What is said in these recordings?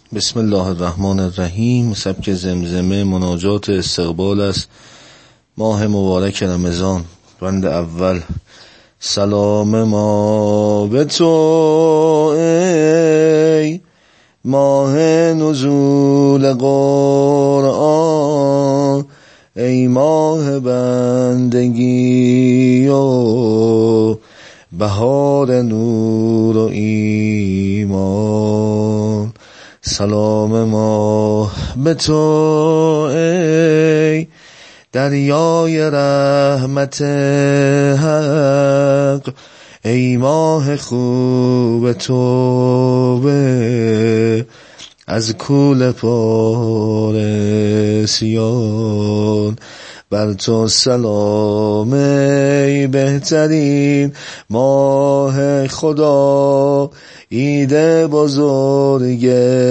بسم الله الرحمن الرحیم. سبک زمزمه مناجات استقبال است ماه مبارک رمضان. بند اول. سلام ما به تو ای ماه نزول قرآن، ای ماه بندگی و بهار نور و ایمان. سلام ما به تو ای دریای رحمت حق، ای ماه خوب توبه از کوله پارسیان. بر تو سلام ای بهترین ماه خدا، عید بزرگ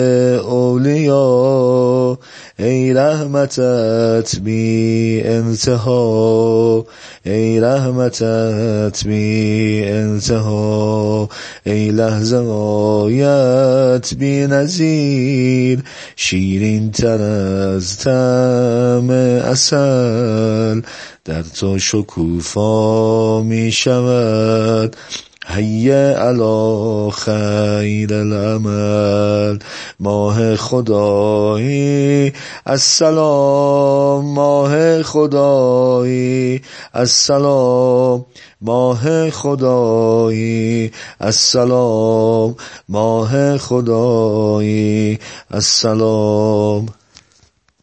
اولیا، ای رحمتت بی انتها، ای رحمتت بی انتها، ای لحظه غایت بی نظیر، شیرین تر از طعم عسل، در تو شکوفا می شود حی علی خیر العمل. ماه خدایی السلام، ماه خدایی السلام، ماه خدایی السلام، ماه خدایی السلام.